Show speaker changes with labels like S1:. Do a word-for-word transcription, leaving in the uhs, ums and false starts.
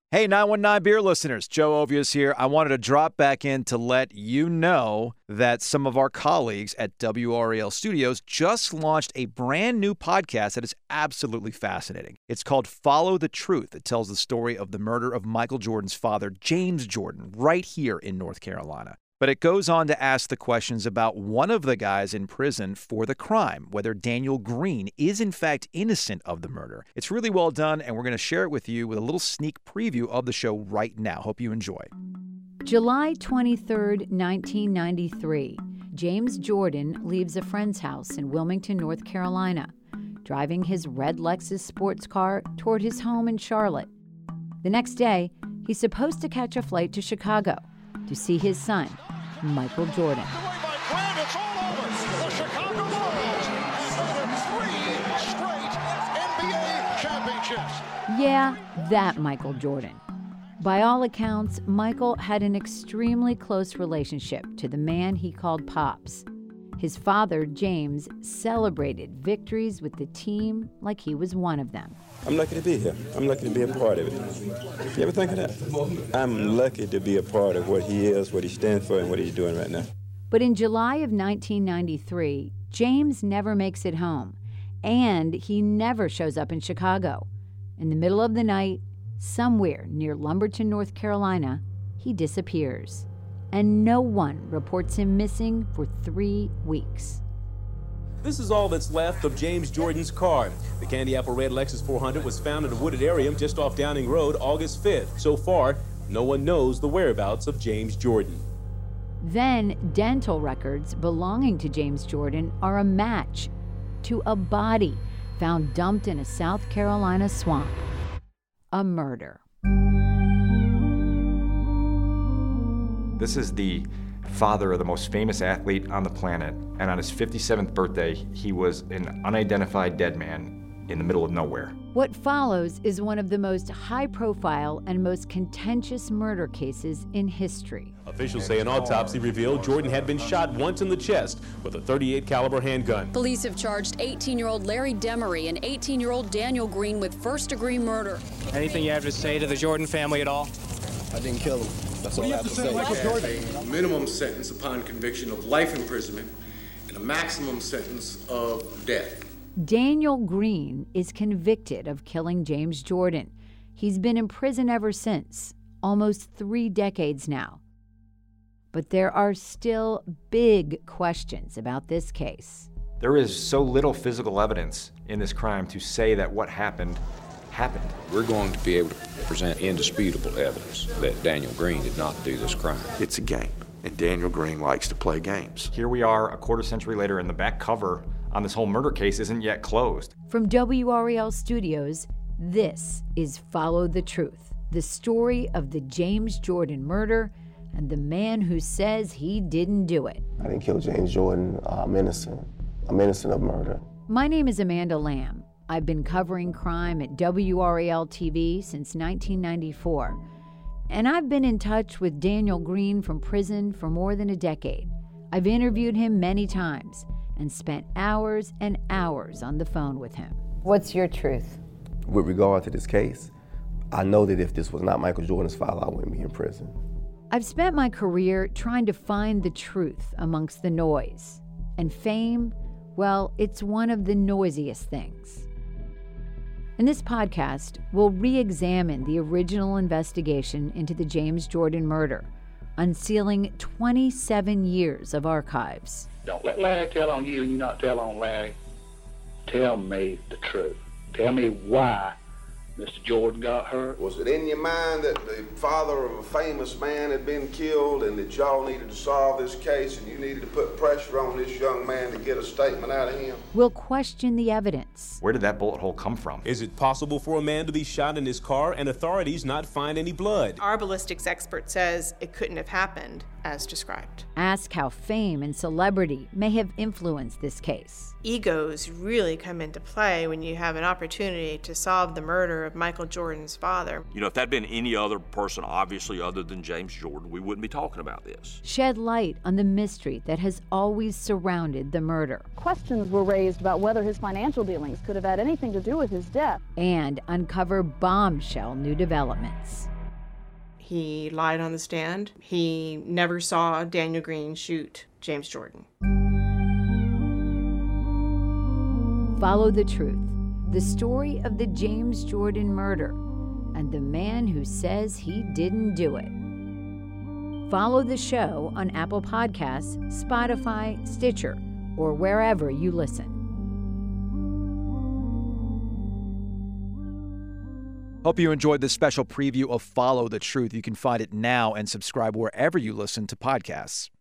S1: Hey, nine one nine Beer listeners, Joe Ovius here. I wanted to drop back in to let you know that some of our colleagues at W R E L Studios just launched a brand new podcast that is absolutely fascinating. It's called Follow the Truth. It tells the story of the murder of Michael Jordan's father, James Jordan, right here in North Carolina. But it goes on to ask the questions about one of the guys in prison for the crime, whether Daniel Green is in fact innocent of the murder. It's really well done, and we're going to share it with you with a little sneak preview of the show right now. Hope you enjoy.
S2: July twenty-third, nineteen ninety-three. James Jordan leaves a friend's house in Wilmington, North Carolina, driving his red Lexus sports car toward his home in Charlotte. The next day, he's supposed to catch a flight to Chicago to see his son, Michael Jordan.
S3: It's all over. The Chicago Bulls have three straight N B A championships.
S2: Yeah, that Michael Jordan. By all accounts, Michael had an extremely close relationship to the man he called Pops. His father, James, celebrated victories with the team like he was one of them.
S4: I'm lucky to be here. I'm lucky to be a part of it. You ever think of that? I'm lucky to be a part of what he is, what he stands for, and what he's doing right now.
S2: But in July of nineteen ninety-three, James never makes it home, and he never shows up in Chicago. In the middle of the night, somewhere near Lumberton, North Carolina, he disappears, and no one reports him missing for three weeks.
S5: This is all that's left of James Jordan's car. The Candy Apple Red Lexus four hundred was found in a wooded area just off Downing Road August fifth. So far, no one knows the whereabouts of James Jordan.
S2: Then, dental records belonging to James Jordan are a match to a body found dumped in a South Carolina swamp. A murder.
S6: This is the father of the most famous athlete on the planet, and on his fifty-seventh birthday, he was an unidentified dead man in the middle of nowhere.
S2: What follows is one of the most high-profile and most contentious murder cases in history.
S5: Officials say an autopsy revealed Jordan had been shot once in the chest with a thirty-eight caliber handgun.
S7: Police have charged eighteen-year-old Larry Demery and eighteen-year-old Daniel Green with first-degree murder.
S8: Anything you have to say to the Jordan family at all?
S9: I didn't kill him. That's all I have to say.
S10: Michael Jordan. A minimum sentence upon conviction of life imprisonment and a maximum sentence of death.
S2: Daniel Green is convicted of killing James Jordan. He's been in prison ever since, almost three decades now. But there are still big questions about this case.
S6: There is so little physical evidence in this crime to say that what happened happened.
S9: We're going to be able to present indisputable evidence that Daniel Green did not do this crime.
S11: It's a game, and Daniel Green likes to play games.
S6: Here we are a quarter century later, and the back cover on this whole murder case isn't yet closed.
S2: From W R E L Studios, this is Follow the Truth, the story of the James Jordan murder and the man who says he didn't do it.
S12: I didn't kill James Jordan. I'm innocent. I'm innocent of murder.
S2: My name is Amanda Lamb. I've been covering crime at W R E L T V since nineteen ninety-four. And I've been in touch with Daniel Green from prison for more than a decade. I've interviewed him many times and spent hours and hours on the phone with him. What's your truth?
S12: With regard to this case, I know that if this was not Michael Jordan's father, I wouldn't be in prison.
S2: I've spent my career trying to find the truth amongst the noise. And fame, well, it's one of the noisiest things. In this podcast, we'll re-examine the original investigation into the James Jordan murder, unsealing twenty-seven years of archives.
S13: Don't let Larry tell on you and you not tell on Larry. Tell me the truth. Tell me why Mister Jordan got hurt.
S14: Was it in your mind that the father of a famous man had been killed and that y'all needed to solve this case and you needed to put pressure on this young man to get a statement out of him?
S2: We'll question the evidence.
S6: Where did that bullet hole come from?
S5: Is it possible for a man to be shot in his car and authorities not find any blood?
S15: Our ballistics expert says it couldn't have happened as described.
S2: Ask how fame and celebrity may have influenced this case.
S15: Egos really come into play when you have an opportunity to solve the murder of Michael Jordan's father.
S16: You know, if that'd been any other person, obviously other than James Jordan, we wouldn't be talking about this.
S2: Shed light on the mystery that has always surrounded the murder.
S17: Questions were raised about whether his financial dealings could have had anything to do with his death.
S2: And uncover bombshell new developments.
S15: He lied on the stand. He never saw Daniel Green shoot James Jordan.
S2: Follow the Truth, the story of the James Jordan murder and the man who says he didn't do it. Follow the show on Apple Podcasts, Spotify, Stitcher, or wherever you listen.
S1: Hope you enjoyed this special preview of Follow the Truth. You can find it now and subscribe wherever you listen to podcasts.